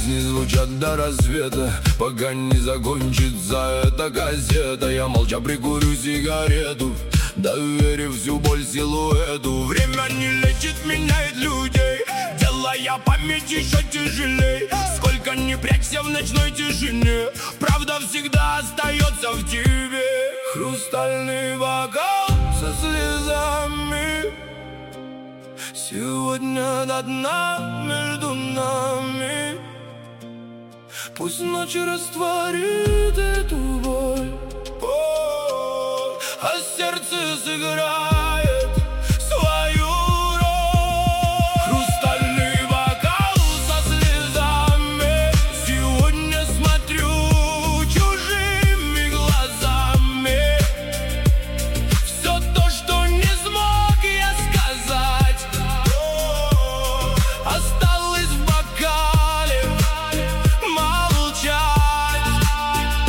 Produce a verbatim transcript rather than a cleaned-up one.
песни звучат до рассвета, пока не закончится эта газета. Я молча прикурю сигарету, доверив всю боль силуэту. Время не лечит, меняет людей, делая память еще тяжелей. Сколько ни прячься в ночной тишине, правда всегда остается в тебе. Хрустальный бокал со слезами, сегодня до дна между нами. Пусть ночь растворит эту боль, а сердце сыграет